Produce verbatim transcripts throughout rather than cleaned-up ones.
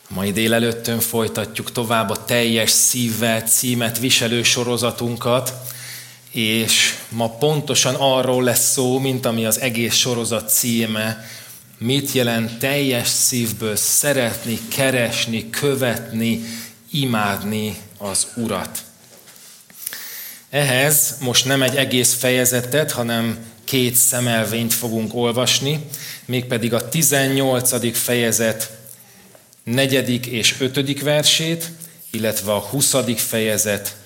Mai délelőttön folytatjuk tovább a Teljes szívvel címet viselő sorozatunkat, és ma pontosan arról lesz szó, mint ami az egész sorozat címe, mit jelent teljes szívből szeretni, keresni, követni, imádni az Urat. Ehhez most nem egy egész fejezetet, hanem két szemelvényt fogunk olvasni, mégpedig a tizennyolcadik fejezet negyedik és ötödik versét, illetve a huszadik fejezet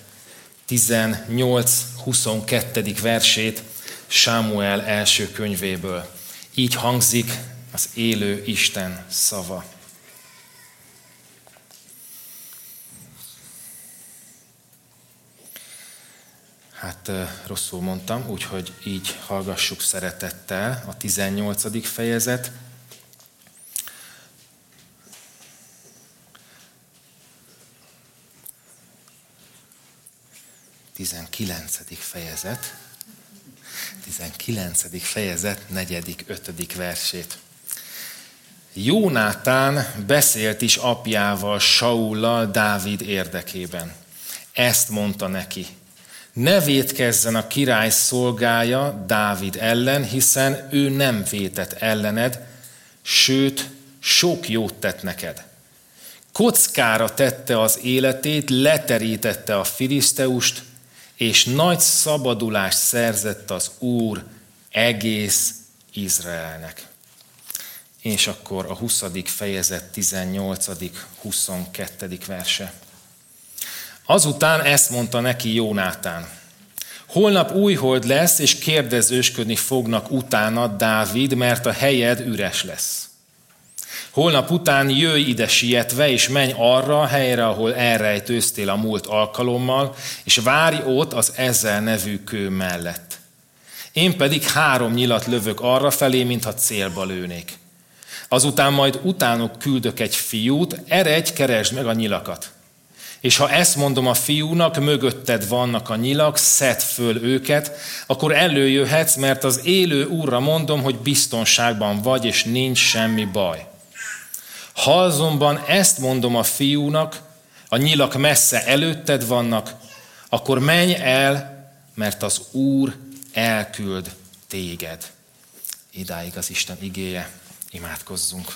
tizennyolc-huszonkettő versét Sámuel első könyvéből. Így hangzik az élő Isten szava. Hát rosszul mondtam, úgyhogy így hallgassuk szeretettel a tizennyolcadik fejezet. tizenkilencedik fejezet, tizenkilencedik fejezet, negyedik, ötödik versét. Jónátán beszélt is apjával, Saullal Dávid érdekében. Ezt mondta neki: ne vétkezzen a király szolgája Dávid ellen, hiszen ő nem vétett ellened, sőt, sok jót tett neked. Kockára tette az életét, leterítette a filiszteust, és nagy szabadulást szerzett az Úr egész Izraelnek. És akkor a huszadik fejezet tizennyolcadik huszonkettő verse. Azután ezt mondta neki Jónátán: holnap újhold lesz, és kérdezősködni fognak utána Dávid, mert a helyed üres lesz. Holnap után jöjj ide sietve, és menj arra a helyre, ahol elrejtőztél a múlt alkalommal, és várj ott az Ezel nevű kő mellett. Én pedig három nyilat lövök arra felé, mintha célba lőnék. Azután majd utánuk küldök egy fiút, eredj, keresd meg a nyilakat. És ha ezt mondom a fiúnak, mögötted vannak a nyilak, szedd föl őket, akkor előjöhetsz, mert az élő Úrra mondom, hogy biztonságban vagy, és nincs semmi baj. Ha azonban ezt mondom a fiúnak, a nyilak messze előtted vannak, akkor menj el, mert az Úr elküld téged. Idáig az Isten igéje, imádkozzunk.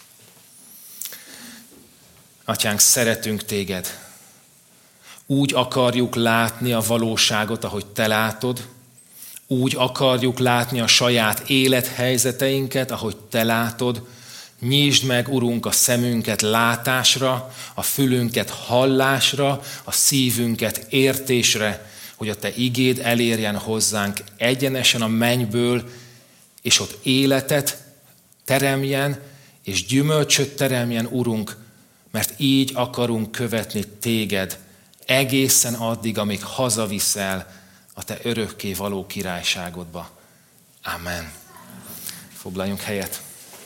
Atyánk, szeretünk téged. Úgy akarjuk látni a valóságot, ahogy te látod. Úgy akarjuk látni a saját élethelyzeteinket, ahogy te látod. Nyisd meg, Urunk, a szemünket látásra, a fülünket hallásra, a szívünket értésre, hogy a te igéd elérjen hozzánk egyenesen a mennyből, és ott életet teremjen, és gyümölcsöt teremjen, Urunk, mert így akarunk követni téged egészen addig, amíg hazaviszel a te örökké való királyságodba. Amen. Foglaljunk helyet.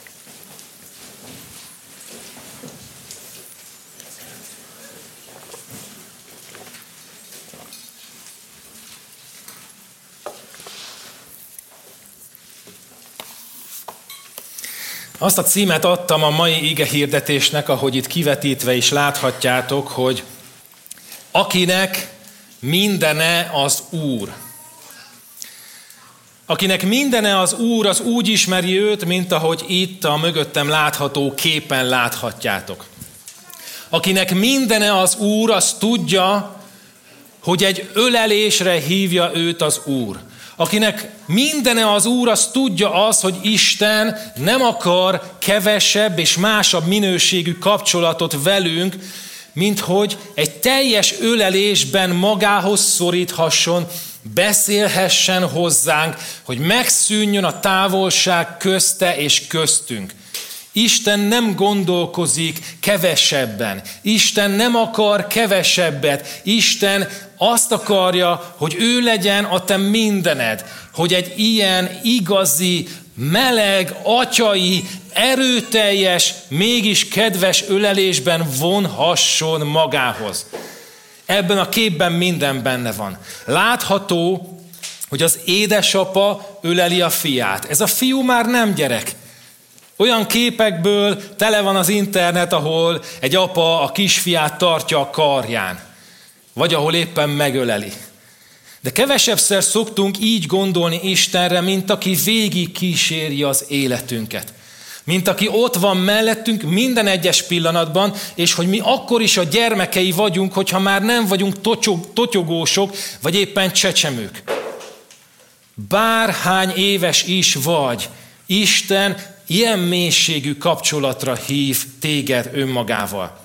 Azt a címet adtam a mai igehirdetésnek, ahogy itt kivetítve is láthatjátok, hogy akinek mindene az Úr. Akinek mindene az Úr, az úgy ismeri őt, mint ahogy itt a mögöttem látható képen láthatjátok. Akinek mindene az Úr, az tudja, hogy egy ölelésre hívja őt az Úr. Akinek mindene az Úr, az tudja az, hogy Isten nem akar kevesebb és másabb minőségű kapcsolatot velünk, mint hogy egy teljes ölelésben magához szoríthasson, beszélhessen hozzánk, hogy megszűnjön a távolság közte és köztünk. Isten nem gondolkozik kevesebben. Isten nem akar kevesebbet. Isten azt akarja, hogy ő legyen a te mindened. Hogy egy ilyen igazi, meleg, atyai, erőteljes, mégis kedves ölelésben vonhasson magához. Ebben a képben minden benne van. Látható, hogy az édesapa öleli a fiát. Ez a fiú már nem gyerek. Olyan képekből tele van az internet, ahol egy apa a kisfiát tartja a karján, vagy ahol éppen megöleli. De kevesebbszer szoktunk így gondolni Istenre, mint aki végig kíséri az életünket. Mint aki ott van mellettünk minden egyes pillanatban, és hogy mi akkor is a gyermekei vagyunk, hogyha már nem vagyunk totyog, totyogósok, vagy éppen csecsemők. Bárhány éves is vagy, Isten ilyen mélységű kapcsolatra hív téged önmagával.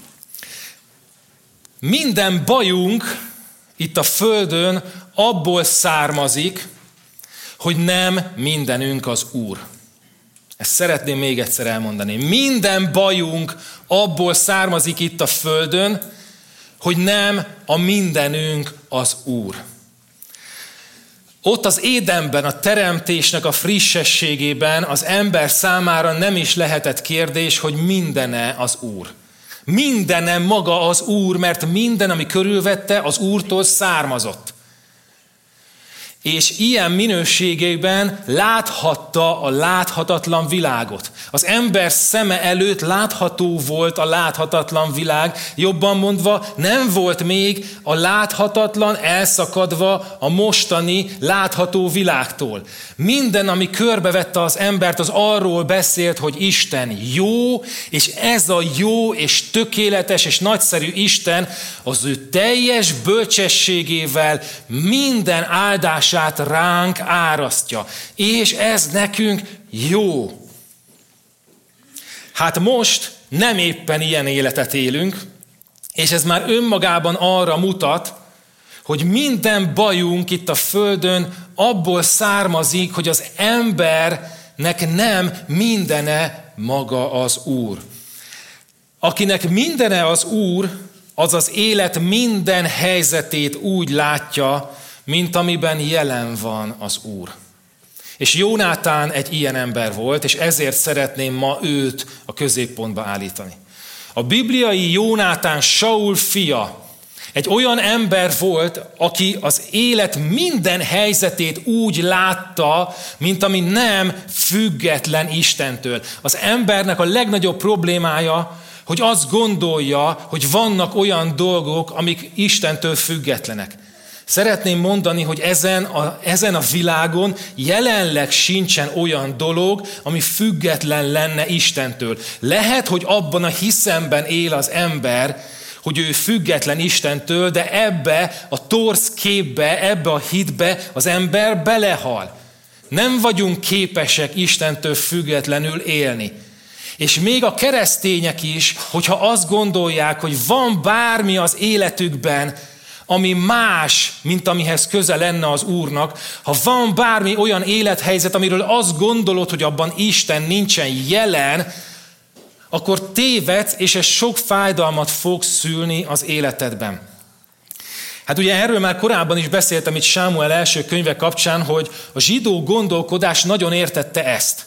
Minden bajunk itt a földön abból származik, hogy nem mindenünk az Úr. Ezt szeretném még egyszer elmondani. Minden bajunk abból származik itt a földön, hogy nem a mindenünk az Úr. Ott az Édenben, a teremtésnek a frissességében az ember számára nem is lehetett kérdés, hogy mindene az Úr. Mindene maga az Úr, mert minden, ami körülvette, az Úrtól származott. És ilyen minőségében láthatta a láthatatlan világot. Az ember szeme előtt látható volt a láthatatlan világ, jobban mondva nem volt még a láthatatlan elszakadva a mostani látható világtól. Minden, ami körbevette az embert, az arról beszélt, hogy Isten jó, és ez a jó és tökéletes és nagyszerű Isten az ő teljes bölcsességével minden áldás ránk árasztja. És ez nekünk jó. Hát most nem éppen ilyen életet élünk, és ez már önmagában arra mutat, hogy minden bajunk itt a földön abból származik, hogy az embernek nem mindene maga az Úr. Akinek mindene az Úr, az az élet minden helyzetét úgy látja, mint amiben jelen van az Úr. És Jónátán egy ilyen ember volt, és ezért szeretném ma őt a középpontba állítani. A bibliai Jónátán, Saul fia, egy olyan ember volt, aki az élet minden helyzetét úgy látta, mint ami nem független Istentől. Az embernek a legnagyobb problémája, hogy azt gondolja, hogy vannak olyan dolgok, amik Istentől függetlenek. Szeretném mondani, hogy ezen a, ezen a világon jelenleg sincsen olyan dolog, ami független lenne Istentől. Lehet, hogy abban a hiszemben él az ember, hogy ő független Istentől, de ebbe a torz képbe, ebbe a hitbe az ember belehal. Nem vagyunk képesek Istentől függetlenül élni. És még a keresztények is, hogyha azt gondolják, hogy van bármi az életükben, ami más, mint amihez köze lenne az Úrnak, ha van bármi olyan élethelyzet, amiről azt gondolod, hogy abban Isten nincsen jelen, akkor tévedsz, és ez sok fájdalmat fog szülni az életedben. Hát ugye erről már korábban is beszéltem itt Sámuel első könyve kapcsán, hogy a zsidó gondolkodás nagyon értette ezt.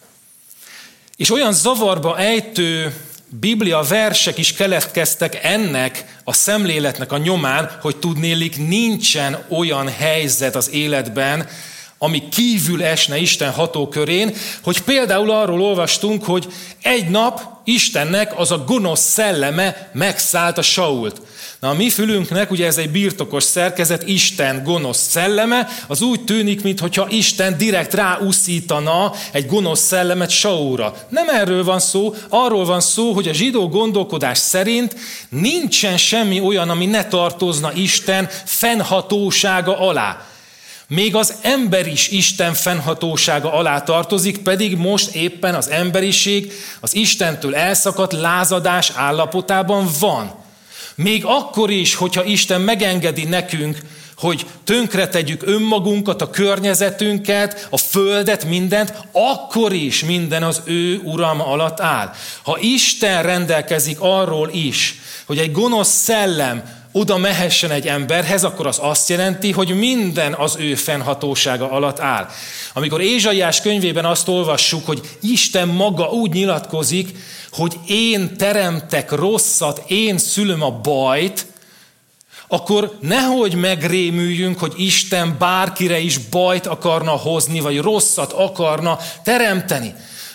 És olyan zavarba ejtő Biblia versek is keletkeztek ennek a szemléletnek a nyomán, hogy tudnélik nincsen olyan helyzet az életben, ami kívül esne Isten hatókörén, hogy például arról olvastunk, hogy egy nap Istennek az a gonosz szelleme megszállt a Sault. Na a mi fülünknek, ugye ez egy birtokos szerkezet, Isten gonosz szelleme, az úgy tűnik, mintha Isten direkt ráuszítana egy gonosz szellemet Saulra. Nem erről van szó, arról van szó, hogy a zsidó gondolkodás szerint nincsen semmi olyan, ami ne tartozna Isten fennhatósága alá. Még az ember is Isten fennhatósága alá tartozik, pedig most éppen az emberiség az Istentől elszakadt lázadás állapotában van. Még akkor is, hogyha Isten megengedi nekünk, hogy tönkretegyük önmagunkat, a környezetünket, a földet, mindent, akkor is minden az ő uralma alatt áll. Ha Isten rendelkezik arról is, hogy egy gonosz szellem oda mehessen egy emberhez, akkor az azt jelenti, hogy minden az ő fennhatósága alatt áll. Amikor Ézsaiás könyvében azt olvassuk, hogy Isten maga úgy nyilatkozik, hogy én teremtek rosszat, én szülöm a bajt, akkor nehogy megrémüljünk, hogy Isten bárkire is bajt akarna hozni, vagy rosszat akarna teremteni.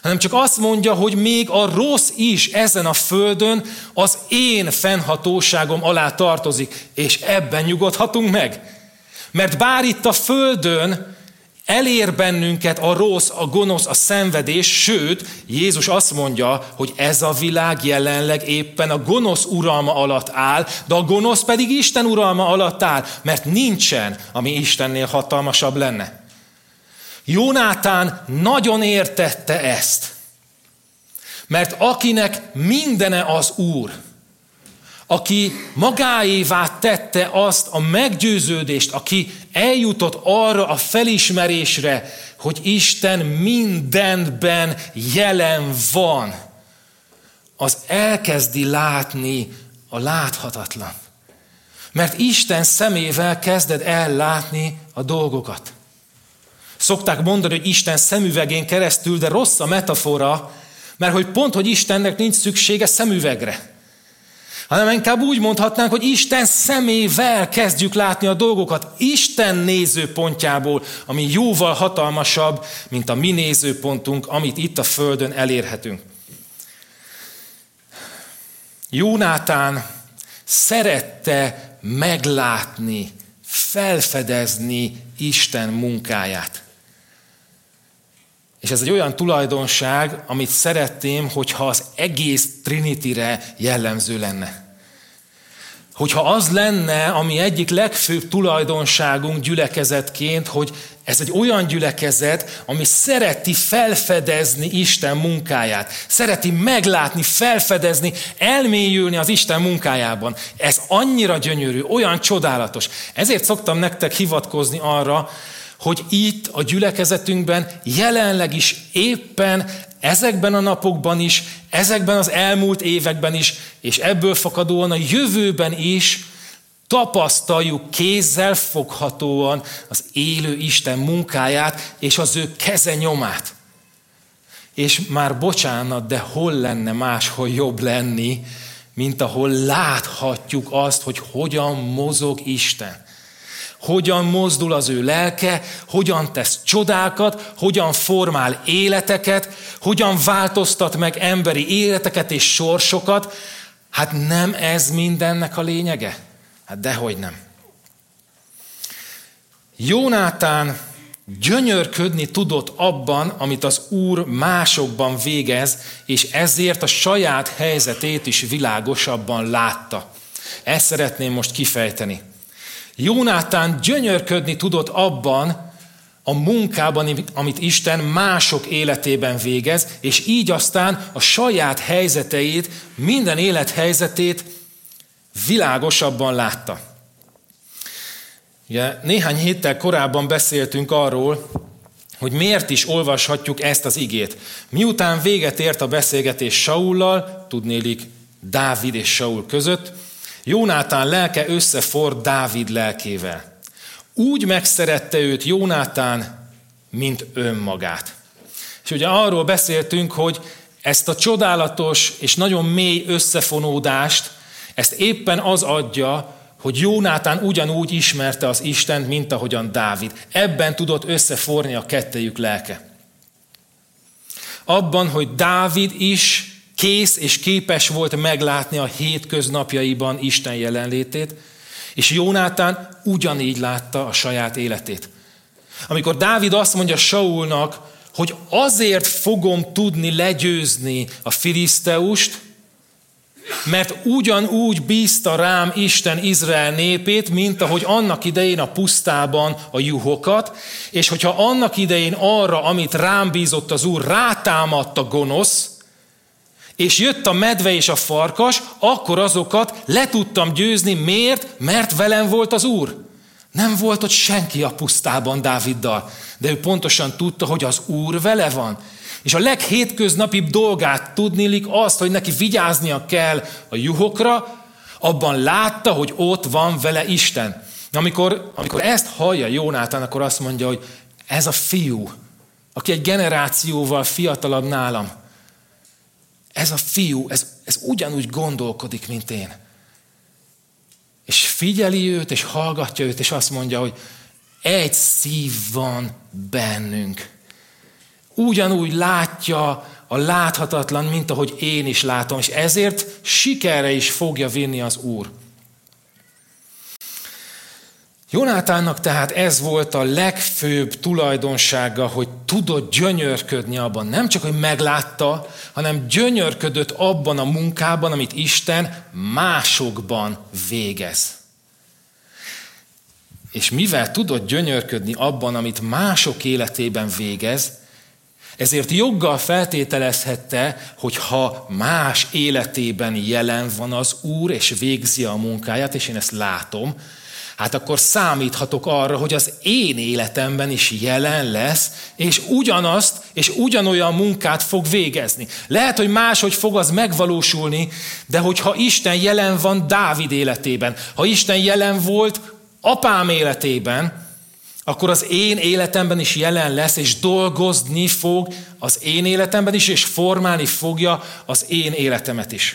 hanem csak azt mondja, hogy még a rossz is ezen a földön az én fennhatóságom alá tartozik, és ebben nyugodhatunk meg. Mert bár itt a földön elér bennünket a rossz, a gonosz, a szenvedés, sőt, Jézus azt mondja, hogy ez a világ jelenleg éppen a gonosz uralma alatt áll, de a gonosz pedig Isten uralma alatt áll, mert nincsen, ami Istennél hatalmasabb lenne. Jónátán nagyon értette ezt, mert akinek mindene az Úr, aki magáévá tette azt a meggyőződést, aki eljutott arra a felismerésre, hogy Isten mindenben jelen van, az elkezdi látni a láthatatlan. Mert Isten szemével kezded el látni a dolgokat. Szokták mondani, hogy Isten szemüvegén keresztül, de rossz a metafora, mert hogy pont, hogy Istennek nincs szüksége szemüvegre. Hanem inkább úgy mondhatnánk, hogy Isten szemével kezdjük látni a dolgokat. Isten nézőpontjából, ami jóval hatalmasabb, mint a mi nézőpontunk, amit itt a földön elérhetünk. Jónátán szerette meglátni, felfedezni Isten munkáját. És ez egy olyan tulajdonság, amit szeretném, hogyha az egész Trinityre jellemző lenne. Hogyha az lenne, ami egyik legfőbb tulajdonságunk gyülekezetként, hogy ez egy olyan gyülekezet, ami szereti felfedezni Isten munkáját. Szereti meglátni, felfedezni, elmélyülni az Isten munkájában. Ez annyira gyönyörű, olyan csodálatos. Ezért szoktam nektek hivatkozni arra, hogy itt a gyülekezetünkben jelenleg is éppen ezekben a napokban is, ezekben az elmúlt években is, és ebből fakadóan a jövőben is tapasztaljuk kézzel foghatóan az élő Isten munkáját és az ő keze nyomát. És már bocsánat, de hol lenne máshol jobb lenni, mint ahol láthatjuk azt, hogy hogyan mozog Isten. Hogyan mozdul az ő lelke, hogyan tesz csodákat, hogyan formál életeket, hogyan változtat meg emberi életeket és sorsokat. Hát nem ez mindennek a lényege? Hát dehogy nem. Jónátán gyönyörködni tudott abban, amit az Úr másokban végez, és ezért a saját helyzetét is világosabban látta. Ezt szeretném most kifejteni. Jónátán gyönyörködni tudott abban a munkában, amit Isten mások életében végez, és így aztán a saját helyzeteit, minden élethelyzetét világosabban látta. Ugye, néhány héttel korábban beszéltünk arról, hogy miért is olvashatjuk ezt az igét. Miután véget ért a beszélgetés Saullal, tudnélik Dávid és Saul között, Jónátán lelke összeforrt Dávid lelkével. Úgy megszerette őt Jónátán, mint önmagát. És ugye arról beszéltünk, hogy ezt a csodálatos és nagyon mély összefonódást, ezt éppen az adja, hogy Jónátán ugyanúgy ismerte az Istent, mint ahogyan Dávid. Ebben tudott összeforni a kettejük lelke. Abban, hogy Dávid is kész és képes volt meglátni a hétköznapjaiban Isten jelenlétét, és Jónátán ugyanígy látta a saját életét. Amikor Dávid azt mondja Saulnak, hogy azért fogom tudni legyőzni a filiszteust, mert ugyanúgy bízta rám Isten Izrael népét, mint ahogy annak idején a pusztában a juhokat, és hogyha annak idején arra, amit rám bízott az Úr, rátámadt a gonosz, és jött a medve és a farkas, akkor azokat le tudtam győzni. Miért? Mert velem volt az Úr. Nem volt ott senki a pusztában Dáviddal, de ő pontosan tudta, hogy az Úr vele van. És a leghétköznapibb dolgát tudnilik azt, hogy neki vigyáznia kell a juhokra, abban látta, hogy ott van vele Isten. Amikor, amikor ezt hallja Jónátán, akkor azt mondja, hogy ez a fiú, aki egy generációval fiatalabb nálam, ez a fiú, ez, ez ugyanúgy gondolkodik, mint én. És figyeli őt, és hallgatja őt, és azt mondja, hogy egy szív van bennünk. ugyanúgy látja a láthatatlan, mint ahogy én is látom, és ezért sikerre is fogja vinni az Úr. Jónátánnak tehát ez volt a legfőbb tulajdonsága, hogy tudott gyönyörködni abban. Nem csak, hogy meglátta, hanem gyönyörködött abban a munkában, amit Isten másokban végez. És mivel tudott gyönyörködni abban, amit mások életében végez, ezért joggal feltételezhette, hogy ha más életében jelen van az Úr, és végzi a munkáját, és én ezt látom, hát akkor számíthatok arra, hogy az én életemben is jelen lesz, és ugyanazt, és ugyanolyan munkát fog végezni. Lehet, hogy máshogy fog az megvalósulni, de hogyha Isten jelen van Dávid életében, ha Isten jelen volt apám életében, akkor az én életemben is jelen lesz, és dolgozni fog az én életemben is, és formálni fogja az én életemet is.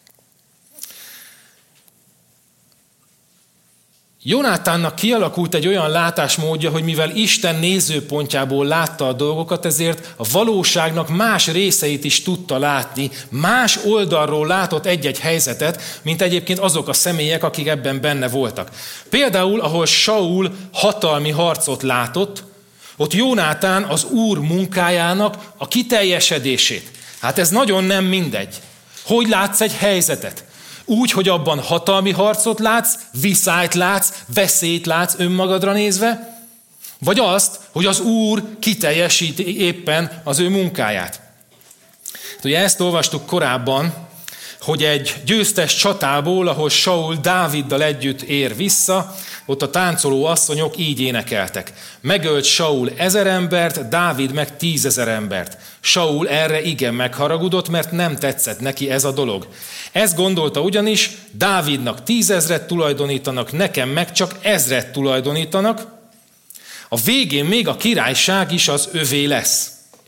Jónátánnak kialakult egy olyan látásmódja, hogy mivel Isten nézőpontjából látta a dolgokat, ezért a valóságnak más részeit is tudta látni, más oldalról látott egy-egy helyzetet, mint egyébként azok a személyek, akik ebben benne voltak. Például, ahol Saul hatalmi harcot látott, ott Jónátán az Úr munkájának a kiteljesedését. Hát ez nagyon nem mindegy. Hogy látsz egy helyzetet? Úgy, hogy abban hatalmi harcot látsz, viszályt látsz, veszélyt látsz önmagadra nézve, vagy azt, hogy az Úr kiteljesíti éppen az ő munkáját. Ugye ezt olvastuk korábban, hogy egy győztes csatából, ahol Saul Dáviddal együtt ér vissza, ott a táncoló asszonyok így énekeltek. Megölt Saul ezer embert, Dávid meg tízezer embert. Saul erre igen megharagudott, mert nem tetszett neki ez a dolog. Ezt gondolta ugyanis, Dávidnak tízezret tulajdonítanak, nekem meg csak ezret tulajdonítanak. A végén még a királyság is az övé lesz.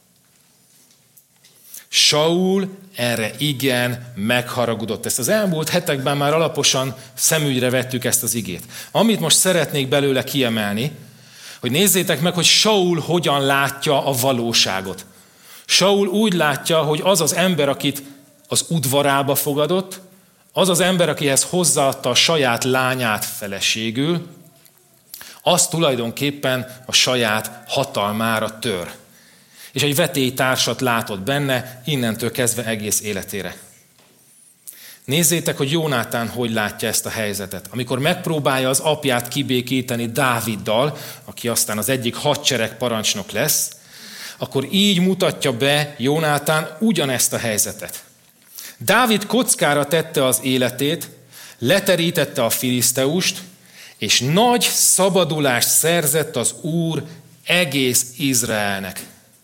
Saul erre igen megharagudott. Ezt az elmúlt hetekben már alaposan szemügyre vettük ezt az igét. Amit most szeretnék belőle kiemelni, hogy nézzétek meg, hogy Saul hogyan látja a valóságot. Saul úgy látja, hogy az az ember, akit az udvarába fogadott, az az ember, akihez hozzáadta a saját lányát feleségül, az tulajdonképpen a saját hatalmára tör. És egy vetélytársat látott benne, innentől kezdve egész életére. Nézzétek, hogy Jónátán hogy látja ezt a helyzetet. Amikor megpróbálja az apját kibékíteni Dáviddal, aki aztán az egyik hadsereg parancsnok lesz, akkor így mutatja be Jónátán ugyanezt a helyzetet. Dávid kockára tette az életét, leterítette a filiszteust, és nagy szabadulást szerzett az Úr egész Izraelnek.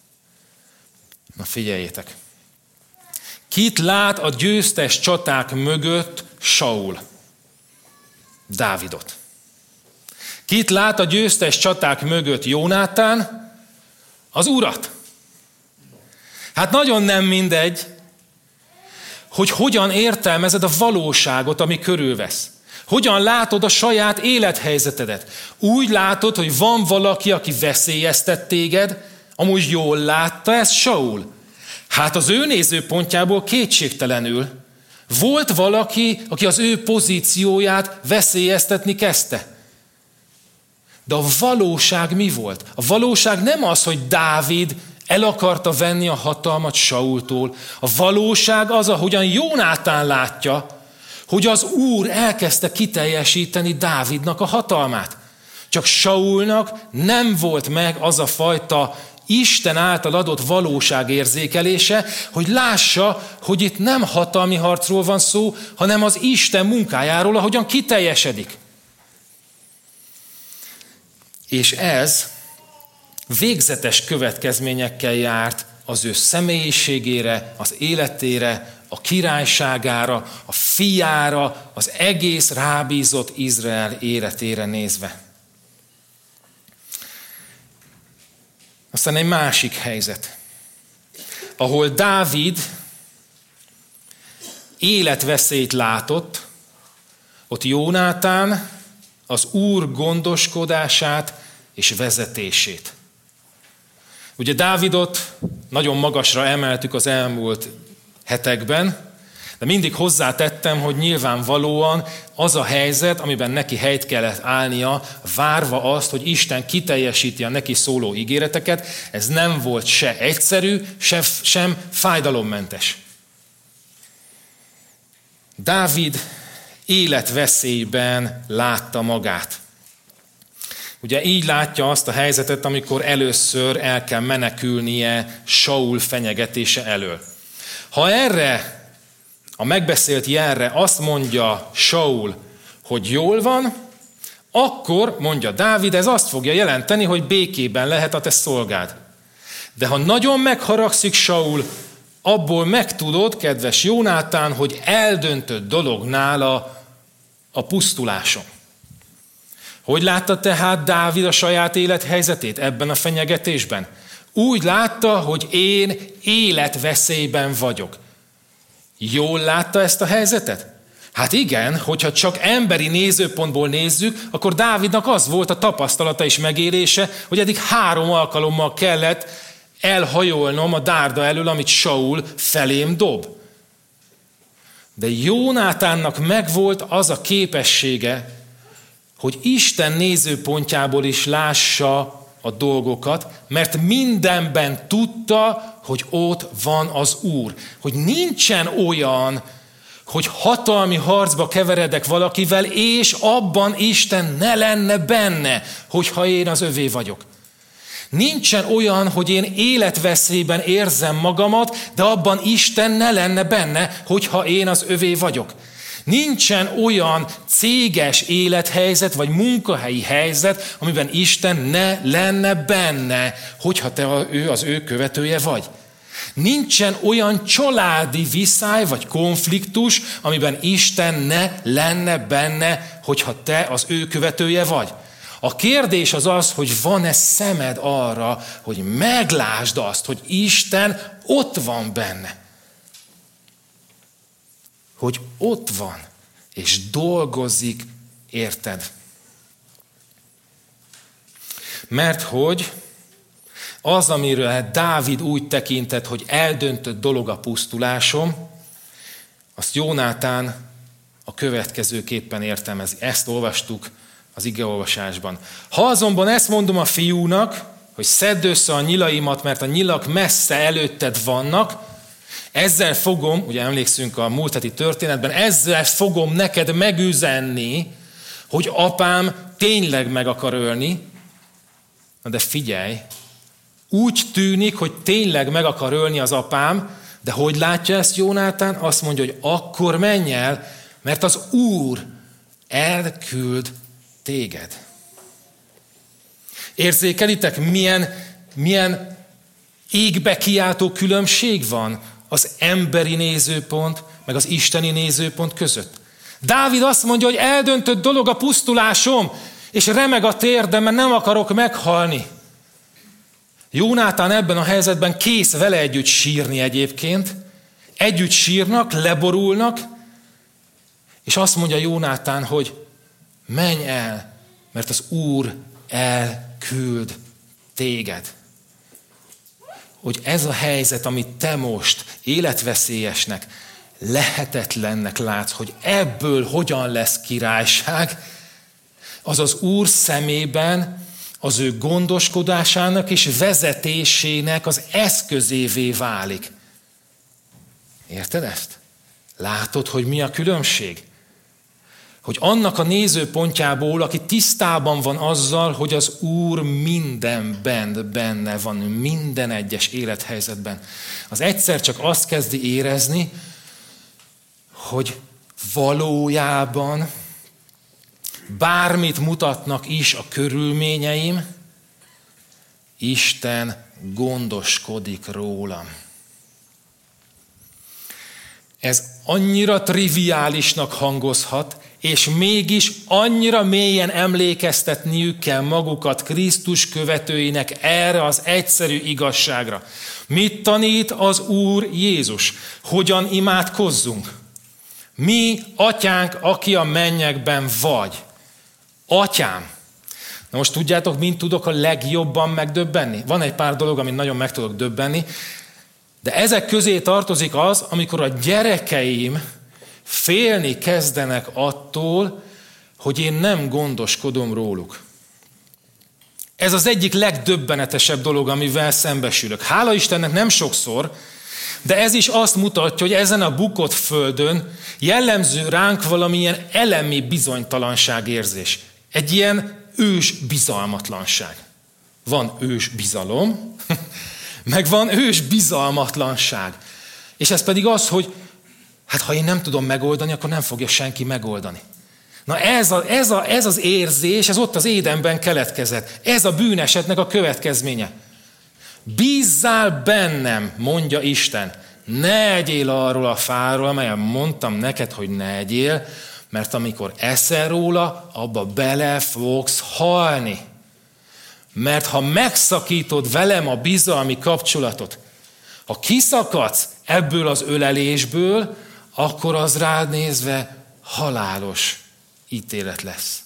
Na figyeljétek! Kit lát a győztes csaták mögött Saul? Dávidot. Kit lát a győztes csaták mögött Jónátán? Az Urat. Hát nagyon nem mindegy, hogy hogyan értelmezed a valóságot, ami körülvesz. Hogyan látod a saját élethelyzetedet? Úgy látod, hogy van valaki, aki veszélyeztet téged, amúgy jól látta ezt Saul. Hát az ő nézőpontjából kétségtelenül volt valaki, aki az ő pozícióját veszélyeztetni kezdte. De a valóság mi volt? A valóság nem az, hogy Dávid el akarta venni a hatalmat Saultól. A valóság az, ahogyan Jónátán látja, hogy az Úr elkezdte kiteljesíteni Dávidnak a hatalmát. Csak Saulnak nem volt meg az a fajta Isten által adott valóságérzékelése, hogy lássa, hogy itt nem hatalmi harcról van szó, hanem az Isten munkájáról, ahogyan kiteljesedik. És ez végzetes következményekkel járt az ő személyiségére, az életére, a királyságára, a fiára, az egész rábízott Izrael életére nézve. Aztán egy másik helyzet, ahol Dávid életveszélyt látott, ott Jónátán az Úr gondoskodását és vezetését. Ugye Dávidot nagyon magasra emeltük az elmúlt hetekben, de mindig hozzátettem, hogy nyilvánvalóan az a helyzet, amiben neki helyt kellett állnia, várva azt, hogy Isten kiteljesíti a neki szóló ígéreteket, ez nem volt se egyszerű, se, sem fájdalommentes. Dávid életveszélyben látta magát. Ugye így látja azt a helyzetet, amikor először el kell menekülnie Saul fenyegetése elől. Ha erre a megbeszélt jelre azt mondja Saul, hogy jól van, akkor mondja Dávid, ez azt fogja jelenteni, hogy békében lehet a te szolgád. De ha nagyon megharagszik Saul, abból megtudod, kedves Jónátán, hogy eldöntött dolog nála a pusztulásom. Hogy látta tehát Dávid a saját élethelyzetét ebben a fenyegetésben? Úgy látta, hogy én életveszélyben vagyok. Jól látta ezt a helyzetet? Hát igen, hogyha csak emberi nézőpontból nézzük, akkor Dávidnak az volt a tapasztalata és megélése, hogy eddig három alkalommal kellett elhajolnom a dárda elől, amit Saul felém dob. De Jónátánnak megvolt az a képessége, hogy Isten nézőpontjából is lássa a dolgokat, mert mindenben tudta, hogy ott van az Úr. Hogy nincsen olyan, hogy hatalmi harcba keveredek valakivel, és abban Isten ne lenne benne, hogyha én az övé vagyok. Nincsen olyan, hogy én életveszélyben érzem magamat, de abban Isten ne lenne benne, hogyha én az övé vagyok. Nincsen olyan céges élethelyzet, vagy munkahelyi helyzet, amiben Isten ne lenne benne, hogyha te ő az ő követője vagy. Nincsen olyan családi viszály, vagy konfliktus, amiben Isten ne lenne benne, hogyha te az ő követője vagy. A kérdés az az, hogy van-e szemed arra, hogy meglásd azt, hogy Isten ott van benne. Hogy ott van, és dolgozik érted. Mert hogy az, amiről Dávid úgy tekintett, hogy eldöntött dolog a pusztulásom, azt Jónátán a következőképpen értelmezi. Ezt olvastuk az igeolvasásban. Ha azonban ezt mondom a fiúnak, hogy szedd össze a nyilaimat, mert a nyilak messze előtted vannak, ezzel fogom, ugye emlékszünk a múlt heti történetben, ezzel fogom neked megüzenni, hogy apám tényleg meg akar ölni. Na de figyelj, úgy tűnik, hogy tényleg meg akar ölni az apám, de hogy látja ezt Jónátán? Azt mondja, hogy akkor menj el, mert az Úr elküld téged. Érzékelitek, milyen, milyen égbe kiáltó különbség van az emberi nézőpont, meg az isteni nézőpont között. Dávid azt mondja, hogy eldöntött dolog a pusztulásom, és remeg a térdem, mert nem akarok meghalni. Jónátán ebben a helyzetben kész vele együtt sírni egyébként. Együtt sírnak, leborulnak, és azt mondja Jónátán, hogy menj el, mert az Úr elküld téged. Hogy ez a helyzet, amit te most életveszélyesnek, lehetetlennek látsz, hogy ebből hogyan lesz királyság, az az Úr szemében az ő gondoskodásának és vezetésének az eszközévé válik. Érted ezt? Látod, hogy mi a különbség? Hogy annak a nézőpontjából, aki tisztában van azzal, hogy az Úr mindenben benne van, minden egyes élethelyzetben, az egyszer csak azt kezdi érezni, hogy valójában bármit mutatnak is a körülményeim, Isten gondoskodik rólam. Ez annyira triviálisnak hangozhat, és mégis annyira mélyen emlékeztetniük kell magukat Krisztus követőinek erre az egyszerű igazságra. Mit tanít az Úr Jézus? Hogyan imádkozzunk? Mi, atyánk, aki a mennyekben vagy. Atyám. Na most tudjátok, mint tudok a legjobban megdöbbenni? Van egy pár dolog, amit nagyon meg tudok döbbenni, de ezek közé tartozik az, amikor a gyerekeim félni kezdenek attól, hogy én nem gondoskodom róluk. Ez az egyik legdöbbenetesebb dolog, amivel szembesülök. Hála Istennek nem sokszor, de ez is azt mutatja, hogy ezen a bukott földön jellemző ránk valamilyen elemi bizonytalanság érzés. Egy ilyen ős bizalmatlanság. Van ős bizalom, meg van ős bizalmatlanság. És ez pedig az, hogy hát ha én nem tudom megoldani, akkor nem fogja senki megoldani. Na ez, a, ez, a, ez az érzés, ez ott az Édenben keletkezett. Ez a bűnesetnek a következménye. Bízzál bennem, mondja Isten, ne egyél arról a fáról, amelyen mondtam neked, hogy ne egyél, mert amikor eszel róla, abba bele fogsz halni. Mert ha megszakítod velem a bizalmi kapcsolatot, ha kiszakadsz ebből az ölelésből, akkor az rád nézve halálos ítélet lesz.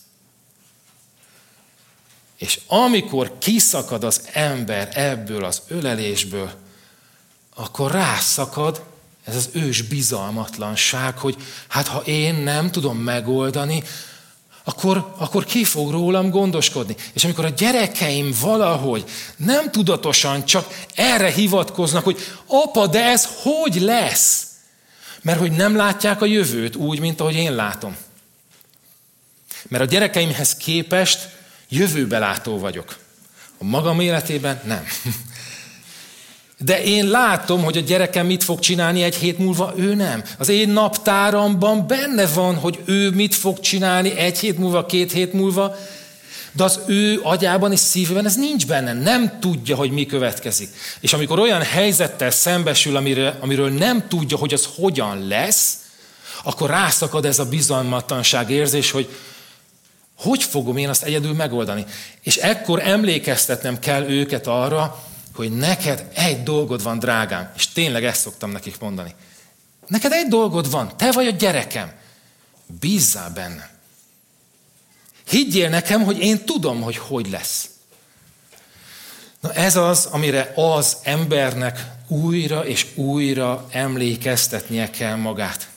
És amikor kiszakad az ember ebből az ölelésből, akkor rászakad ez az ős bizalmatlanság, hogy hát ha én nem tudom megoldani, akkor, akkor ki fog rólam gondoskodni. És amikor a gyerekeim valahogy nem tudatosan csak erre hivatkoznak, hogy apa, de ez hogy lesz? Mert hogy nem látják a jövőt úgy, mint ahogy én látom. Mert a gyerekeimhez képest jövőbelátó vagyok. A magam életében nem. De én látom, hogy a gyerekem mit fog csinálni egy hét múlva, ő nem. Az én naptáramban benne van, hogy ő mit fog csinálni egy hét múlva, két hét múlva, de az ő agyában és szívében ez nincs benne. Nem tudja, hogy mi következik. És amikor olyan helyzettel szembesül, amiről, amiről nem tudja, hogy az hogyan lesz, akkor rászakad ez a bizalmatlanság érzés, hogy hogy fogom én azt egyedül megoldani. És ekkor emlékeztetnem kell őket arra, hogy neked egy dolgod van, drágám, és tényleg ezt szoktam nekik mondani. Neked egy dolgod van, te vagy a gyerekem. Bízzál benne. Higgyél nekem, hogy én tudom, hogy hogy lesz. Na ez az, amire az embernek újra és újra emlékeztetnie kell magát.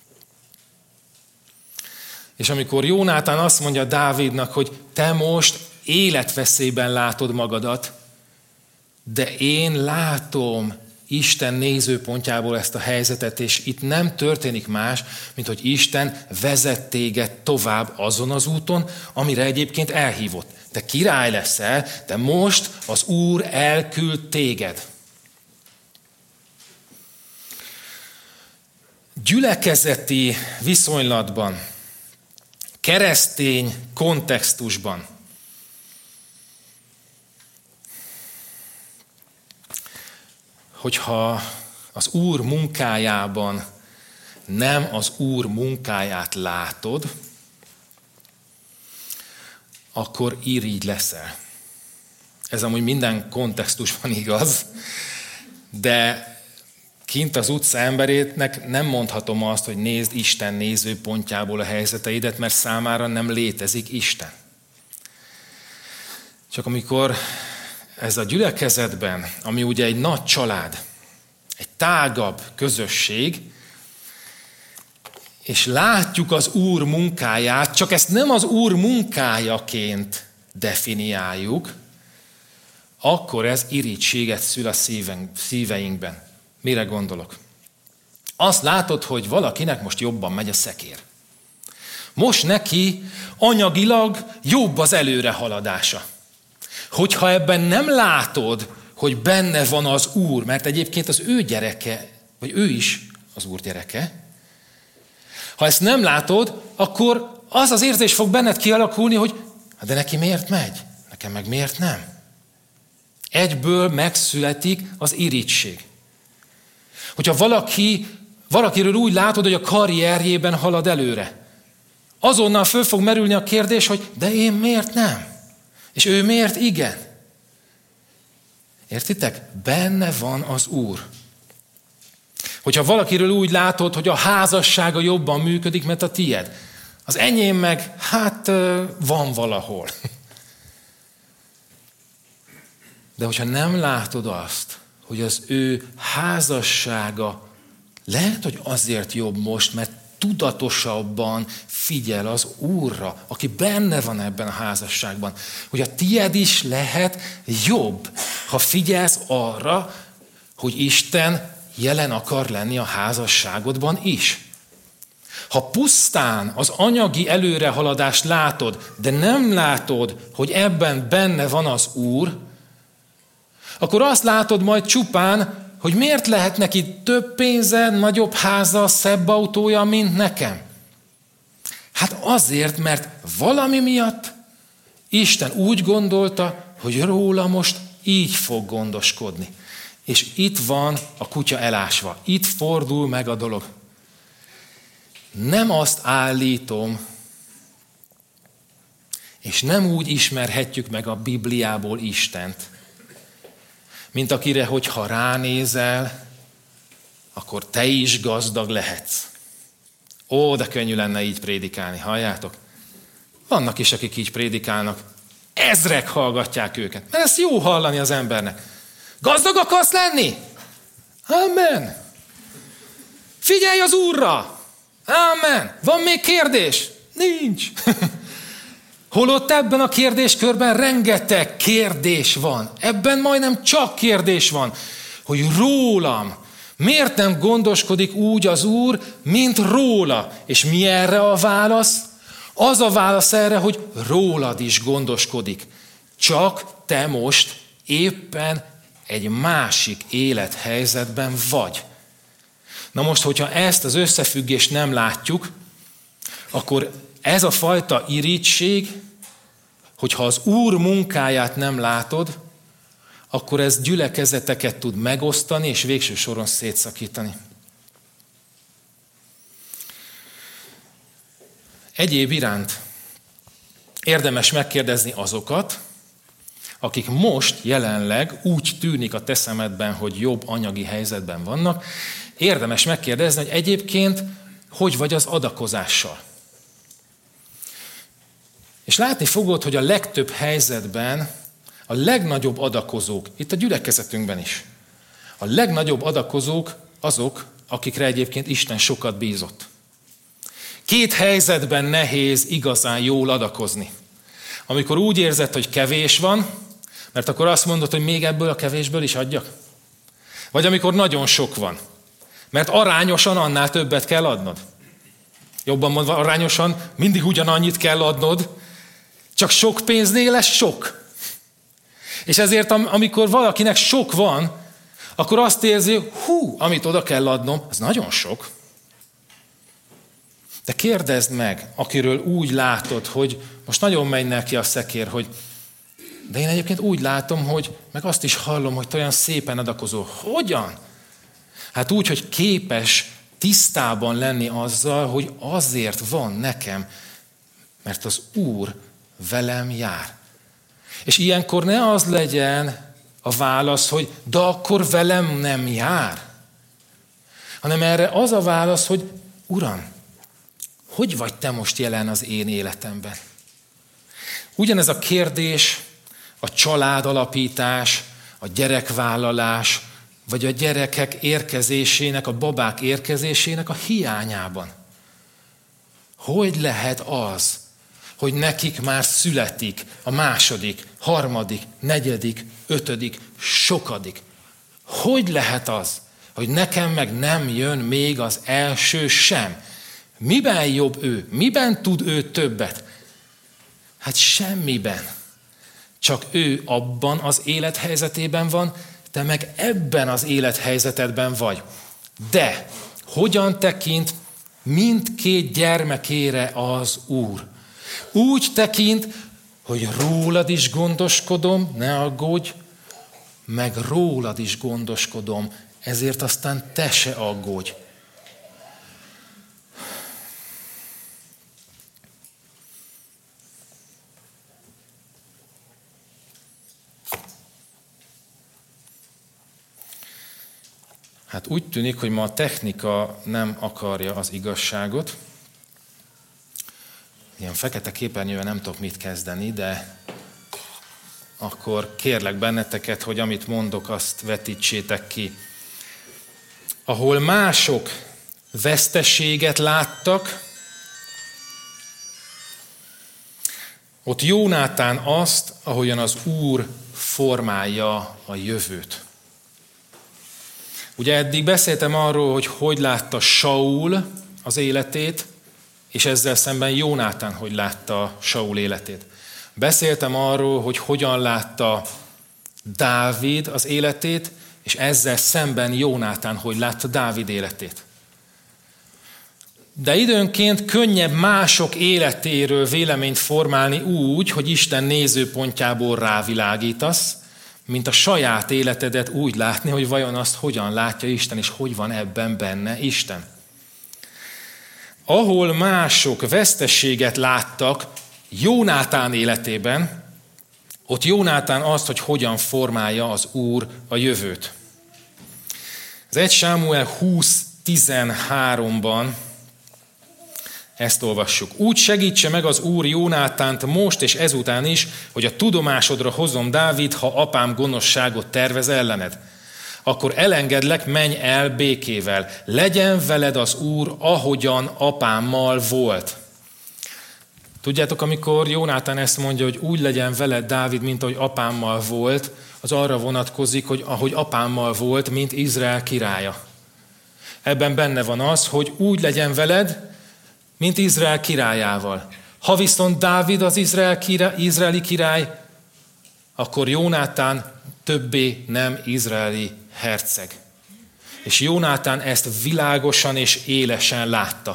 És amikor Jónátán azt mondja Dávidnak, hogy te most életveszélyben látod magadat, de én látom Isten nézőpontjából ezt a helyzetet, és itt nem történik más, mint hogy Isten vezet téged tovább azon az úton, amire egyébként elhívott. Te király leszel, de most az Úr elküld téged. Gyülekezeti viszonylatban, keresztény kontextusban hogyha az Úr munkájában nem az Úr munkáját látod, akkor irigy leszel. Ez amúgy minden kontextusban igaz, de kint az utca emberének nem mondhatom azt, hogy nézd Isten nézőpontjából a helyzeteidet, mert számára nem létezik Isten. Csak amikor ez a gyülekezetben, ami ugye egy nagy család, egy tágabb közösség, és látjuk az Úr munkáját, csak ezt nem az Úr munkájaként definiáljuk, akkor ez irítséget szül a szíveinkben. Mire gondolok? Azt látod, hogy valakinek most jobban megy a szekér. Most neki anyagilag jobb az előrehaladása. Hogyha ebben nem látod, hogy benne van az Úr, mert egyébként az ő gyereke, vagy ő is az Úr gyereke, ha ezt nem látod, akkor az az érzés fog benned kialakulni, hogy de neki miért megy? Nekem meg miért nem? Egyből megszületik az irigység. Hogyha valaki, valakiről úgy látod, hogy a karrierjében halad előre, azonnal föl fog merülni a kérdés, hogy de én miért nem? És ő miért igen? Értitek? Benne van az Úr. Hogyha valakiről úgy látod, hogy a házassága jobban működik, mint a tied, az enyém meg, hát van valahol. De hogyha nem látod azt, hogy az ő házassága lehet, hogy azért jobb most, mert tudatosabban figyel az Úrra, aki benne van ebben a házasságban, hogy a tied is lehet jobb, ha figyelsz arra, hogy Isten jelen akar lenni a házasságodban is. Ha pusztán az anyagi előrehaladást látod, de nem látod, hogy ebben benne van az Úr, akkor azt látod majd csupán, hogy miért lehet neki több pénze, nagyobb háza, szebb autója, mint nekem. Hát azért, mert valami miatt Isten úgy gondolta, hogy róla most így fog gondoskodni. És itt van a kutya elásva. Itt fordul meg a dolog. Nem azt állítom, és nem úgy ismerhetjük meg a Bibliából Istent, mint akire, hogyha ránézel, akkor te is gazdag lehetsz. Ó, de könnyű lenne így prédikálni, halljátok? Vannak is, akik így prédikálnak. Ezrek hallgatják őket, mert ezt jó hallani az embernek. Gazdag akarsz lenni? Amen. Figyelj az Úrra! Amen. Van még kérdés? Nincs. Holott ebben a kérdéskörben rengeteg kérdés van. Ebben majdnem csak kérdés van, hogy rólam miért nem gondoskodik úgy az Úr, mint róla. És mi erre a válasz? Az a válasz erre, hogy rólad is gondoskodik. Csak te most éppen egy másik élethelyzetben vagy. Na most, hogyha ezt az összefüggést nem látjuk, akkor ez a fajta irigység, hogyha az Úr munkáját nem látod, akkor ez gyülekezeteket tud megosztani, és végső soron szétszakítani. Egyéb iránt érdemes megkérdezni azokat, akik most jelenleg úgy tűnik a te szemedben, hogy jobb anyagi helyzetben vannak, érdemes megkérdezni, hogy egyébként hogy vagy az adakozással. És látni fogod, hogy a legtöbb helyzetben a legnagyobb adakozók, itt a gyülekezetünkben is, a legnagyobb adakozók azok, akikre egyébként Isten sokat bízott. Két helyzetben nehéz igazán jól adakozni. Amikor úgy érzed, hogy kevés van, mert akkor azt mondod, hogy még ebből a kevésből is adjak. Vagy amikor nagyon sok van, mert arányosan annál többet kell adnod. Jobban mondva, arányosan mindig ugyanannyit kell adnod, csak sok pénznél lesz sok. És ezért, amikor valakinek sok van, akkor azt érzi, hogy hú, amit oda kell adnom, az nagyon sok. De kérdezd meg, akiről úgy látod, hogy most nagyon megy neki a szekér, hogy de én egyébként úgy látom, hogy meg azt is hallom, hogy te olyan szépen adakozol. Hogyan? Hát úgy, hogy képes tisztában lenni azzal, hogy azért van nekem, mert az Úr velem jár. És ilyenkor ne az legyen a válasz, hogy de akkor velem nem jár. Hanem erre az a válasz, hogy Uram, hogy vagy te most jelen az én életemben? Ugyanez a kérdés a családalapítás, a gyerekvállalás, vagy a gyerekek érkezésének, a babák érkezésének a hiányában. Hogy lehet az, hogy nekik már születik a második, harmadik, negyedik, ötödik, sokadik? Hogy lehet az, hogy nekem meg nem jön még az első sem? Miben jobb ő? Miben tud ő többet? Hát semmiben. Csak ő abban az élethelyzetében van, te meg ebben az élethelyzetedben vagy. De hogyan tekint mindkét gyermekére az Úr? Úgy tekint, hogy rólad is gondoskodom, ne aggódj, meg rólad is gondoskodom, ezért aztán te se aggódj. Hát úgy tűnik, hogy ma a technika nem akarja az igazságot. Ilyen fekete képernyővel nem tudok mit kezdeni, de akkor kérlek benneteket, hogy amit mondok, azt vetítsétek ki. Ahol mások veszteséget láttak, ott Jónátán azt, ahogyan az Úr formálja a jövőt. Ugye eddig beszéltem arról, hogy hogy látta Saul az életét, és ezzel szemben Jónátán hogy látta Saul életét. Beszéltem arról, hogy hogyan látta Dávid az életét, és ezzel szemben Jónátán hogy látta Dávid életét. De időnként könnyebb mások életéről véleményt formálni úgy, hogy Isten nézőpontjából rávilágítasz, mint a saját életedet úgy látni, hogy vajon azt hogyan látja Isten, és hogy van ebben benne Isten. Ahol mások vesztességet láttak Jónátán életében, ott Jónátán azt, hogy hogyan formálja az Úr a jövőt. Az első Sámuel húsz tizenháromban ezt olvassuk. Úgy segítse meg az Úr Jónátánt most és ezután is, hogy a tudomásodra hozom Dávid, ha apám gonoszságot tervez ellened. Akkor elengedlek, menj el békével. Legyen veled az Úr, ahogyan apámmal volt. Tudjátok, amikor Jónátán ezt mondja, hogy úgy legyen veled Dávid, mint ahogy apámmal volt, az arra vonatkozik, hogy ahogy apámmal volt, mint Izrael királya. Ebben benne van az, hogy úgy legyen veled, mint Izrael királyával. Ha viszont Dávid az Izrael király, izraeli király, akkor Jónátán többé nem izraeli herceg. És Jónátán ezt világosan és élesen látta.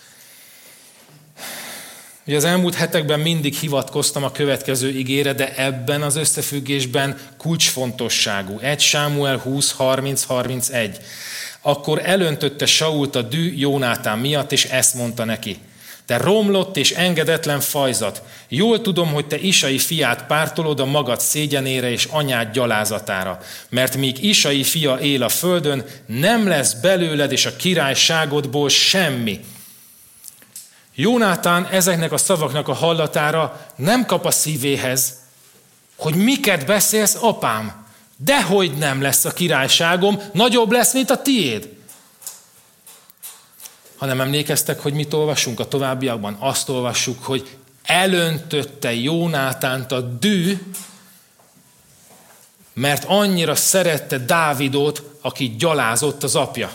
Ugye az elmúlt hetekben mindig hivatkoztam a következő igére, de ebben az összefüggésben kulcsfontosságú. első Sámuel húsz harminc harmincegy. Akkor elöntötte Sault a dű Jónátán miatt, és ezt mondta neki. Te romlott és engedetlen fajzat. Jól tudom, hogy te Isai fiát pártolod a magad szégyenére és anyád gyalázatára. Mert míg Isai fia él a földön, nem lesz belőled és a királyságodból semmi. Jónátán ezeknek a szavaknak a hallatára nem kap a szívéhez, hogy miket beszélsz, apám. Dehogy nem lesz a királyságom, nagyobb lesz, mint a tiéd. Hanem emlékeztek, hogy mit olvasunk a továbbiakban? Azt olvassuk, hogy elöntötte Jónátánt a dű, mert annyira szerette Dávidot, aki gyalázott az apja.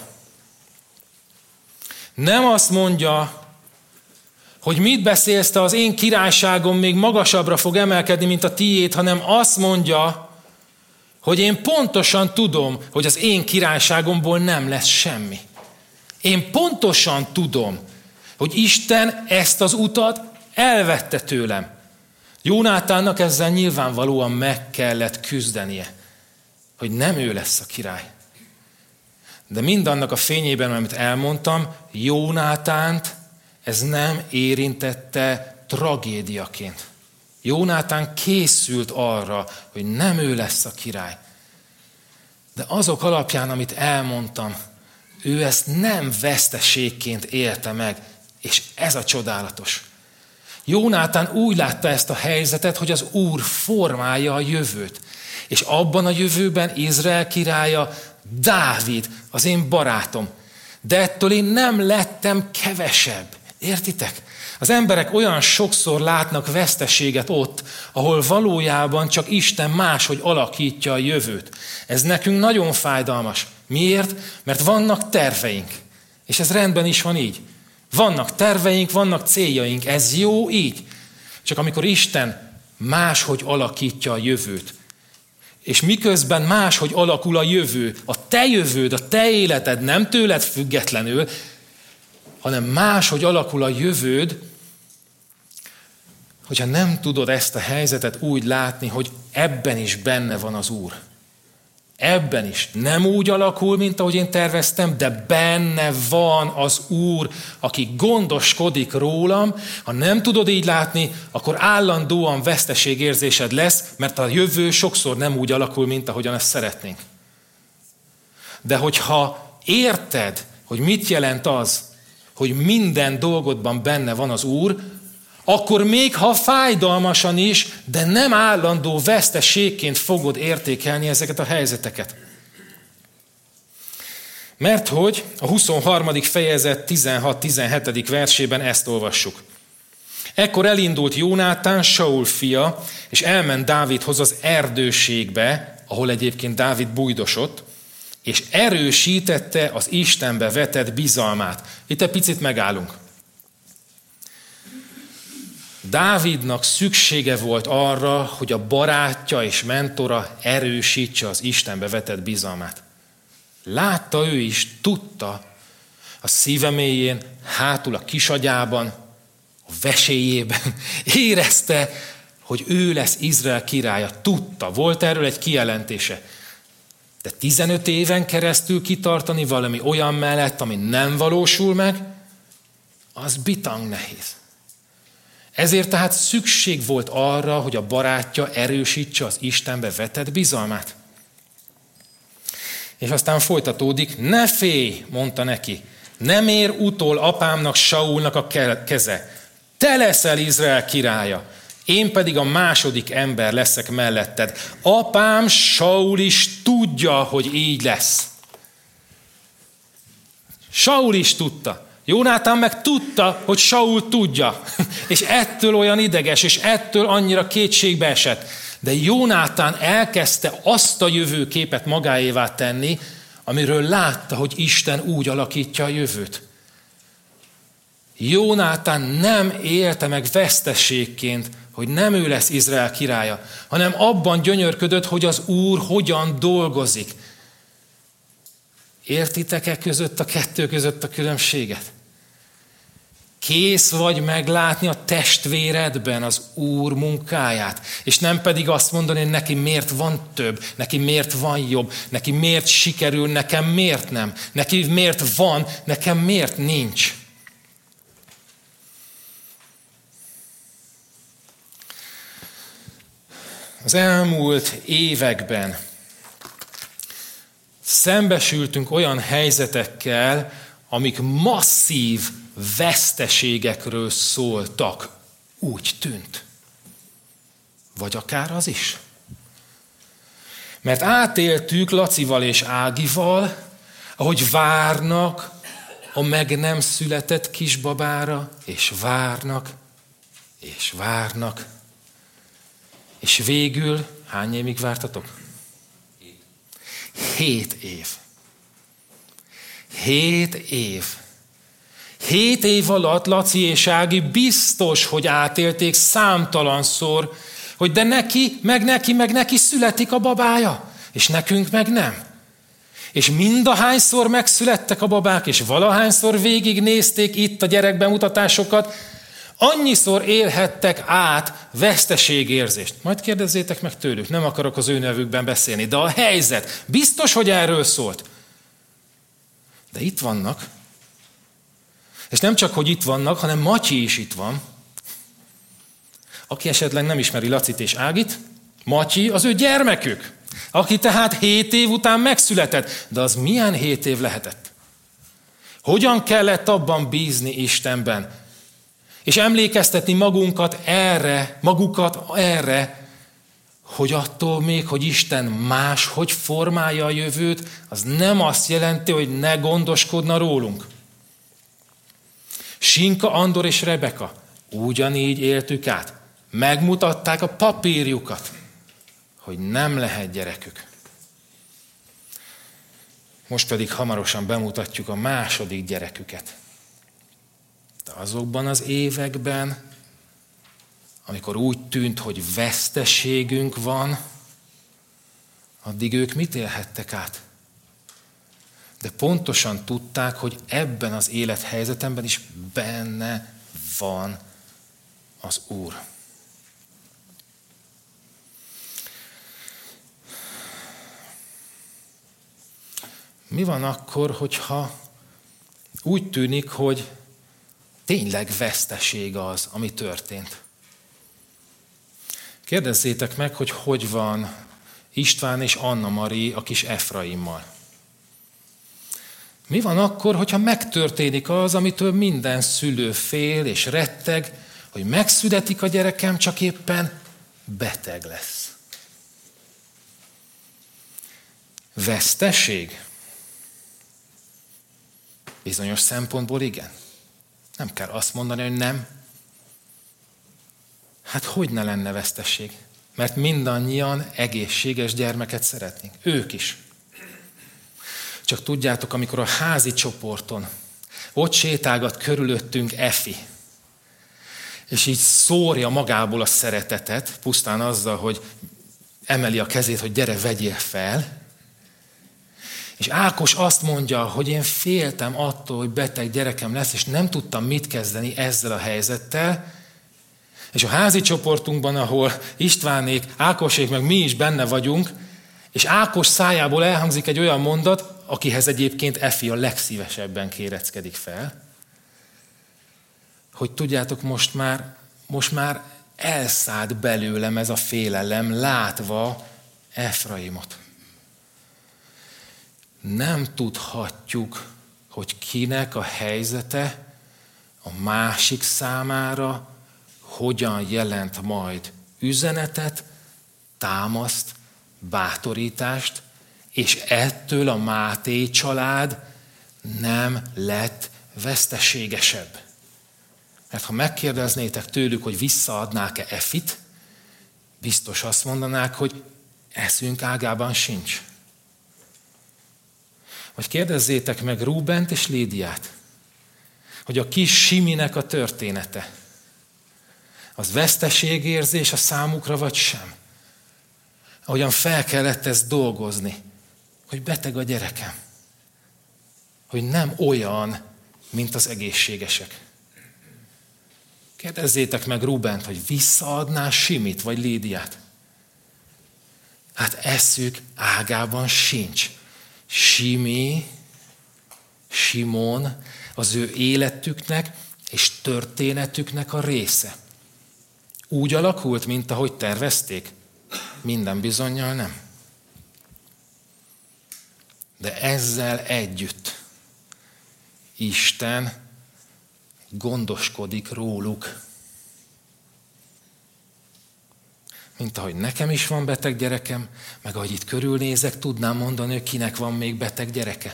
Nem azt mondja, hogy mit beszélsz te, az én királyságom még magasabbra fog emelkedni, mint a tiéd, hanem azt mondja, hogy én pontosan tudom, hogy az én királyságomból nem lesz semmi. Én pontosan tudom, hogy Isten ezt az utat elvette tőlem. Jónátánnak ezzel nyilvánvalóan meg kellett küzdenie, hogy nem ő lesz a király. De mindannak a fényében, amit elmondtam, Jónátánt ez nem érintette tragédiaként. Jónátán készült arra, hogy nem ő lesz a király. De azok alapján, amit elmondtam, ő ezt nem veszteségként élte meg, és ez a csodálatos. Jónátán úgy látta ezt a helyzetet, hogy az Úr formálja a jövőt. És abban a jövőben Izrael királya Dávid, az én barátom. De ettől én nem lettem kevesebb. Értitek? Az emberek olyan sokszor látnak veszteséget ott, ahol valójában csak Isten máshogy alakítja a jövőt. Ez nekünk nagyon fájdalmas. Miért? Mert vannak terveink. És ez rendben is van így. Vannak terveink, vannak céljaink. Ez jó így. Csak amikor Isten máshogy alakítja a jövőt, és miközben máshogy alakul a jövő, a te jövőd, a te életed nem tőled függetlenül, hanem máshogy alakul a jövőd, hogyha nem tudod ezt a helyzetet úgy látni, hogy ebben is benne van az Úr. Ebben is nem úgy alakul, mint ahogy én terveztem, de benne van az Úr, aki gondoskodik rólam. Ha nem tudod így látni, akkor állandóan veszteségérzésed lesz, mert a jövő sokszor nem úgy alakul, mint ahogyan ezt szeretnénk. De hogyha érted, hogy mit jelent az, hogy minden dolgodban benne van az Úr, akkor még ha fájdalmasan is, de nem állandó veszteségként fogod értékelni ezeket a helyzeteket. Mert hogy a huszonharmadik fejezet tizenhat-tizenhetedik versében ezt olvassuk. Ekkor elindult Jónátán, Saul fia, és elment Dávidhoz az erdőségbe, ahol egyébként Dávid bujdosott, és erősítette az Istenbe vetett bizalmát. Itt egy picit megállunk. Dávidnak szüksége volt arra, hogy a barátja és mentora erősítse az Istenbe vetett bizalmát. Látta ő is, tudta a szíve mélyén, hátul a kisagyában, a veséjében, érezte, hogy ő lesz Izrael királya. Tudta, volt erről egy kijelentése. De tizenöt éven keresztül kitartani valami olyan mellett, ami nem valósul meg, az bitang nehéz. Ezért tehát szükség volt arra, hogy a barátja erősítse az Istenbe vetett bizalmát. És aztán folytatódik, ne félj, mondta neki, nem ér utol apámnak, Saulnak a keze. Te leszel Izrael királya, én pedig a második ember leszek melletted. Apám Saul is tudja, hogy így lesz. Saul is tudta. Jónátán meg tudta, hogy Saul tudja. És ettől olyan ideges, és ettől annyira kétségbe esett. De Jónátán elkezdte azt a jövőképet magáévá tenni, amiről látta, hogy Isten úgy alakítja a jövőt. Jónátán nem élte meg veszteségként, hogy nem ő lesz Izrael királya, hanem abban gyönyörködött, hogy az Úr hogyan dolgozik. Értitek-e között a kettő között a különbséget? Kész vagy meglátni a testvéredben az Úr munkáját, és nem pedig azt mondani, hogy neki miért van több, neki miért van jobb, neki miért sikerül, nekem miért nem, neki miért van, nekem miért nincs. Az elmúlt években szembesültünk olyan helyzetekkel, amik masszív veszteségekről szóltak. Úgy tűnt. Vagy akár az is. Mert átéltük Lacival és Ágival, ahogy várnak a meg nem született kisbabára, és várnak, és várnak. És végül, hány évig vártatok? Hét év. Hét év. Hét év alatt Laci és Ági biztos, hogy átélték számtalanszor, hogy de neki, meg neki, meg neki születik a babája, és nekünk meg nem. És mindahányszor megszülettek a babák, és valahányszor végignézték itt a gyerekbemutatásokat, annyiszor élhettek át veszteségérzést. Majd kérdezzétek meg tőlük, nem akarok az ő nevükben beszélni, de a helyzet biztos, hogy erről szólt. De itt vannak. És nem csak, hogy itt vannak, hanem Matyi is itt van. Aki esetleg nem ismeri Lacit és Ágit, Matyi az ő gyermekük, aki tehát hét év után megszületett. De az milyen hét év lehetett? Hogyan kellett abban bízni Istenben? És emlékeztetni magunkat erre, magukat erre, hogy attól még, hogy Isten máshogy formálja a jövőt, az nem azt jelenti, hogy ne gondoskodna rólunk. Sinka, Andor és Rebeka ugyanígy éltük át. Megmutatták a papírjukat, hogy nem lehet gyerekük. Most pedig hamarosan bemutatjuk a második gyereküket. De azokban az években, amikor úgy tűnt, hogy veszteségünk van, addig ők mit élhettek át? De pontosan tudták, hogy ebben az élethelyzetemben is benne van az Úr. Mi van akkor, hogyha úgy tűnik, hogy tényleg veszteség az, ami történt? Kérdezzétek meg, hogy hogy van István és Anna Mari a kis Efraimmal. Mi van akkor, hogyha megtörténik az, amitől minden szülő fél és retteg, hogy megszületik a gyerekem, csak éppen beteg lesz. Veszteség? Bizonyos szempontból igen. Nem kell azt mondani, hogy nem. Hát hogy ne lenne veszteség? Mert mindannyian egészséges gyermeket szeretnénk. Ők is. Csak tudjátok, amikor a házi csoporton ott sétálgat körülöttünk Efi, és így szórja magából a szeretetet, pusztán azzal, hogy emeli a kezét, hogy gyere, vegyél fel, és Ákos azt mondja, hogy én féltem attól, hogy beteg gyerekem lesz, és nem tudtam mit kezdeni ezzel a helyzettel, és a házi csoportunkban, ahol Istvánék, Ákosék, meg mi is benne vagyunk, és Ákos szájából elhangzik egy olyan mondat, akihez egyébként Efi a legszívesebben kéreckedik fel, hogy tudjátok, most már, most már elszállt belőlem ez a félelem, látva Efraimot. Nem tudhatjuk, hogy kinek a helyzete a másik számára hogyan jelent majd üzenetet, támaszt, bátorítást, és ettől a Máté család nem lett veszteségesebb. Mert ha megkérdeznétek tőlük, hogy visszaadnák-e Efit, biztos azt mondanák, hogy eszünk ágában sincs. Vagy kérdezzétek meg Rúbent és Lídiát, hogy a kis Siminek a története, az veszteségérzés a számukra vagy sem. Ahogyan fel kellett ezt dolgozni, hogy beteg a gyerekem, hogy nem olyan, mint az egészségesek. Kérdezzétek meg Rubent, hogy visszaadná Simit vagy Lídiát. Hát eszük ágában sincs. Simi, Simon az ő életüknek és történetüknek a része. Úgy alakult, mint ahogy tervezték? Minden bizonnyal nem. De ezzel együtt Isten gondoskodik róluk. Mint ahogy nekem is van beteg gyerekem, meg ahogy itt körülnézek, tudnám mondani, hogy kinek van még beteg gyereke.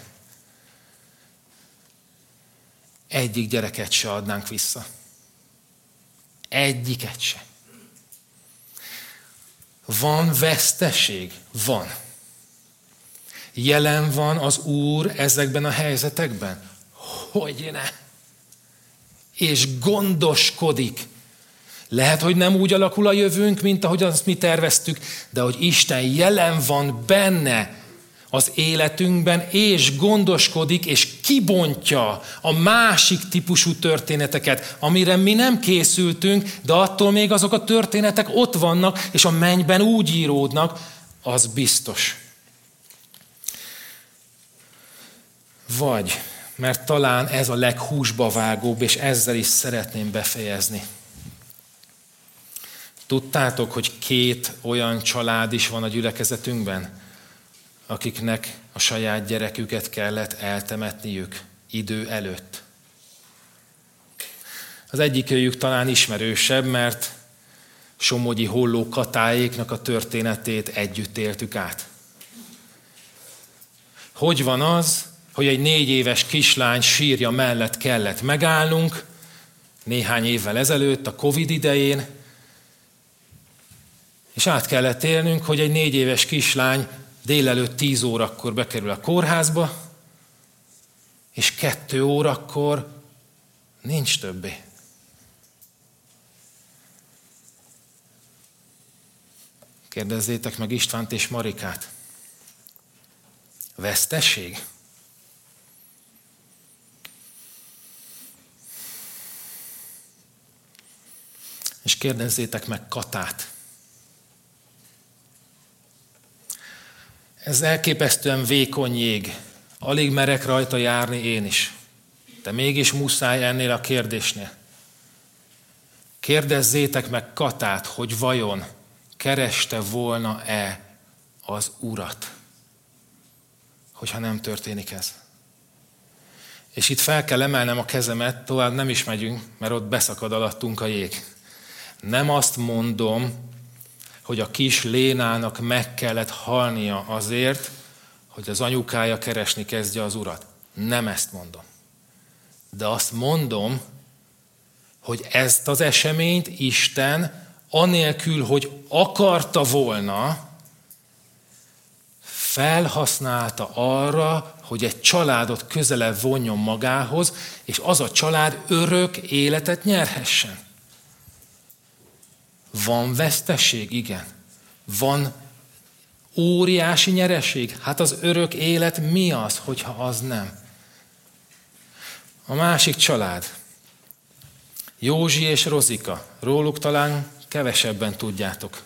Egyik gyereket se adnánk vissza. Egyiket se. Van veszteség? Van. Jelen van az Úr ezekben a helyzetekben? Hogyne? És gondoskodik. Lehet, hogy nem úgy alakul a jövőnk, mint ahogy azt mi terveztük, de hogy Isten jelen van benne az életünkben, és gondoskodik, és kibontja a másik típusú történeteket, amire mi nem készültünk, de attól még azok a történetek ott vannak, és a mennyben úgy íródnak, az biztos. Vagy, mert talán ez a leghúsba vágóbb, és ezzel is szeretném befejezni. Tudtátok, hogy két olyan család is van a gyülekezetünkben, akiknek a saját gyereküket kellett eltemetniük idő előtt. Az egyikőjük talán ismerősebb, mert Somogyi Holló Katáéknak a történetét együtt éltük át. Hogy van az, hogy egy négy éves kislány sírja mellett kellett megállnunk néhány évvel ezelőtt, a Covid idején, és át kellett élnünk, hogy egy négy éves kislány délelőtt tíz órakor bekerül a kórházba, és kettő órakor nincs többé. Kérdezzétek meg Istvánt és Marikát. Veszteség? És kérdezzétek meg Katát. Ez elképesztően vékony jég. Alig merek rajta járni én is. De mégis muszáj ennél a kérdésnél. Kérdezzétek meg Katát, hogy vajon kereste volna-e az Urat, hogyha nem történik ez. És itt fel kell emelnem a kezemet, tovább nem is megyünk, mert ott beszakad alattunk a jég. Nem azt mondom, hogy a kis Lénának meg kellett halnia azért, hogy az anyukája keresni kezdje az Urat. Nem ezt mondom. De azt mondom, hogy ezt az eseményt Isten anélkül, hogy akarta volna, felhasználta arra, hogy egy családot közelebb vonjon magához, és az a család örök életet nyerhessen. Van veszteség? Igen. Van óriási nyereség? Hát az örök élet mi az, hogyha az nem? A másik család. Józsi és Rozika. Róluk talán kevesebben tudjátok.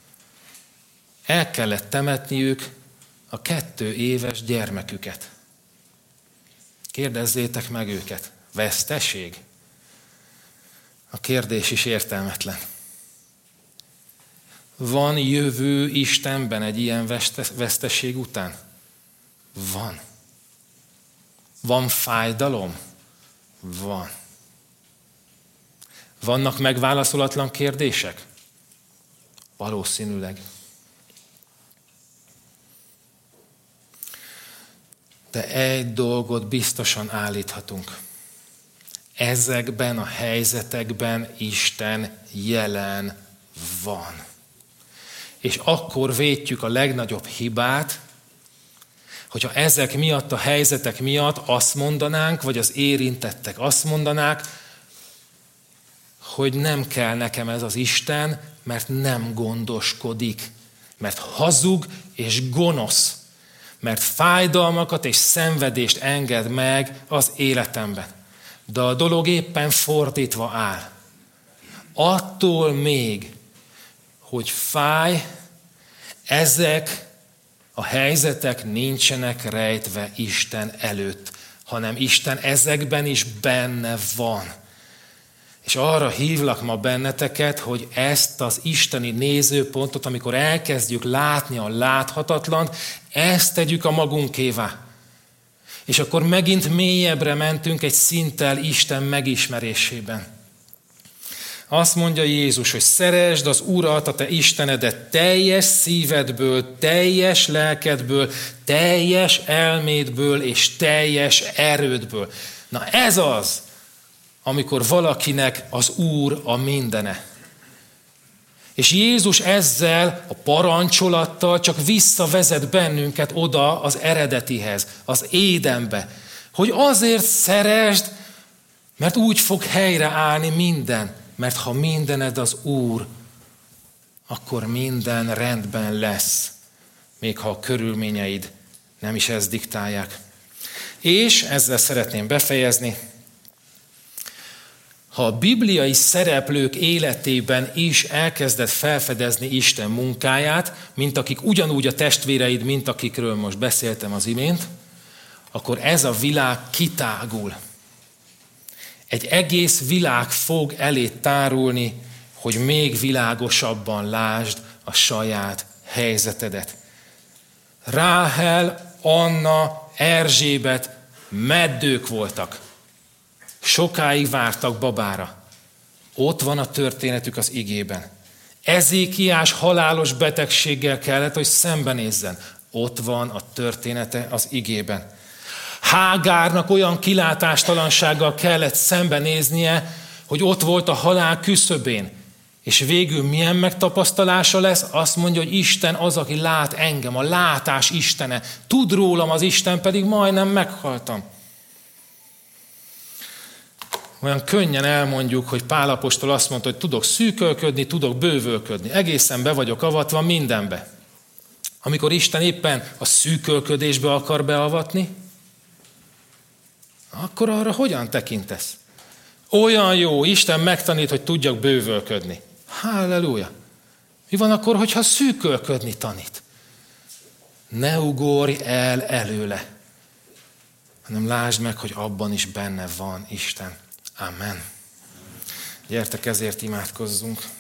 El kellett temetniük a kettő éves gyermeküket. Kérdezzétek meg őket. Veszteség? A kérdés is értelmetlen. Van jövő Istenben egy ilyen veszteség után? Van. Van fájdalom? Van. Vannak megválaszolatlan kérdések? Valószínűleg. De egy dolgot biztosan állíthatunk. Ezekben a helyzetekben Isten jelen van. És akkor vétjük a legnagyobb hibát, hogyha ezek miatt, a helyzetek miatt azt mondanánk, vagy az érintettek azt mondanák, hogy nem kell nekem ez az Isten, mert nem gondoskodik, mert hazug és gonosz, mert fájdalmakat és szenvedést enged meg az életemben. De a dolog éppen fordítva áll. Attól még, hogy fáj, ezek a helyzetek nincsenek rejtve Isten előtt, hanem Isten ezekben is benne van. És arra hívlak ma benneteket, hogy ezt az isteni nézőpontot, amikor elkezdjük látni a láthatatlant, ezt tegyük a magunkévá. És akkor megint mélyebbre mentünk egy szinttel Isten megismerésében. Azt mondja Jézus, hogy szeresd az Urat, a te Istenedet teljes szívedből, teljes lelkedből, teljes elmédből és teljes erődből. Na ez az, amikor valakinek az Úr a mindene. És Jézus ezzel a parancsolattal csak visszavezet bennünket oda az eredetihez, az Édenbe, hogy azért szeresd, mert úgy fog helyreállni minden. Mert ha mindened az Úr, akkor minden rendben lesz, még ha a körülményeid nem is ezt diktálják. És ezzel szeretném befejezni, ha a bibliai szereplők életében is elkezded felfedezni Isten munkáját, mint akik ugyanúgy a testvéreid, mint akikről most beszéltem az imént, akkor ez a világ kitágul. Egy egész világ fog elé tárulni, hogy még világosabban lásd a saját helyzetedet. Ráhel, Anna, Erzsébet meddők voltak. Sokáig vártak babára. Ott van a történetük az igében. Ezékiás halálos betegséggel kellett, hogy szembenézzen. Ott van a története az igében. Hágárnak olyan kilátástalansággal kellett szembenéznie, hogy ott volt a halál küszöbén. És végül milyen megtapasztalása lesz? Azt mondja, hogy Isten az, aki lát engem, a látás Istene. Tud rólam az Isten, pedig majdnem meghaltam. Olyan könnyen elmondjuk, hogy Pál apostol azt mondta, hogy tudok szűkölködni, tudok bővölködni. Egészen be vagyok avatva mindenbe. Amikor Isten éppen a szűkölködésbe akar beavatni, akkor arra hogyan tekintesz? Olyan jó, Isten megtanít, hogy tudjak bővölködni. Halleluja! Mi van akkor, hogyha szűkölködni tanít? Ne ugorj el előle, hanem lásd meg, hogy abban is benne van Isten. Amen. Gyertek, ezért imádkozzunk.